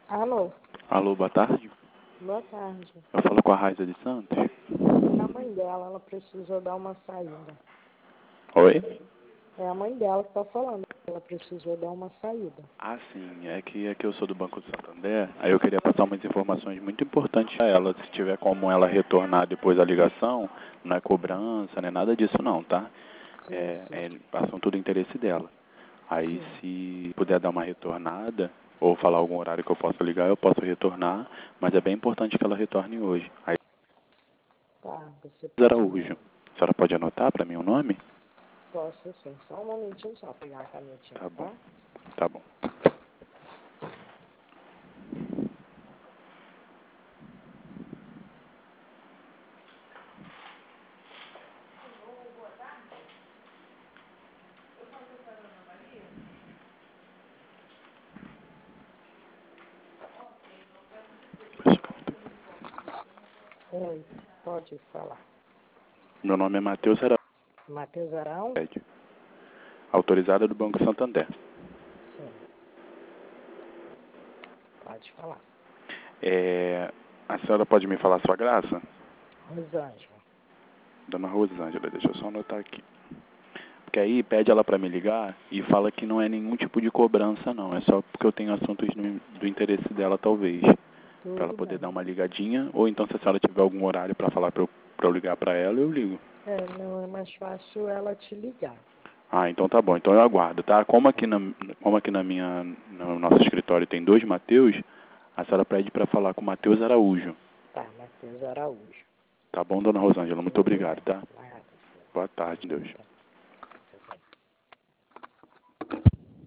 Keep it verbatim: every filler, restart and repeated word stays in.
Alô? Alô, boa tarde. Boa tarde. Eu falo com a Raiza de Santos. É a mãe dela, ela precisou dar uma saída. Oi? É a mãe dela que está falando, ela precisou dar uma saída. Ah, sim. É que, é que eu sou do Banco do Santander. Aí eu queria passar umas informações muito importantes a ela. Se tiver como ela retornar depois da ligação, não é cobrança, não é nada disso não, tá? Sim, É, sim. é assunto do interesse dela. Aí Sim. se puder dar uma retornada, ou falar algum horário que eu possa ligar, eu posso retornar. Mas é bem importante que ela retorne hoje. Aí, Tá, você Araújo. pode... A senhora pode anotar para mim o nome? Posso sim, só um momentinho só pegar a canetinha, Tá bom, tá? tá bom. Oi, pode falar. Meu nome é Matheus Matheus Arão? Araújo, autorizada do Banco Santander. Sim. Pode falar. É, a senhora pode me falar a sua graça? Rosângela. Dona Rosângela, deixa eu só anotar aqui. Porque aí pede ela para me ligar e fala que não é nenhum tipo de cobrança não, é só porque eu tenho assuntos no, do interesse dela talvez. Para ela Tudo poder dar bem. uma ligadinha, ou então se a senhora tiver algum horário para falar para eu, pra eu ligar para ela, eu ligo. É, não é mais fácil ela te ligar. Ah, então tá bom, então eu aguardo, tá? Como aqui na, como aqui na minha, no nosso escritório tem dois Mateus, a senhora pede para falar com o Matheus Araújo. Tá, Matheus Araújo. Tá bom, dona Rosângela? Muito Tudo obrigado, bem. tá? Nada. Boa tarde, Deus. Tá.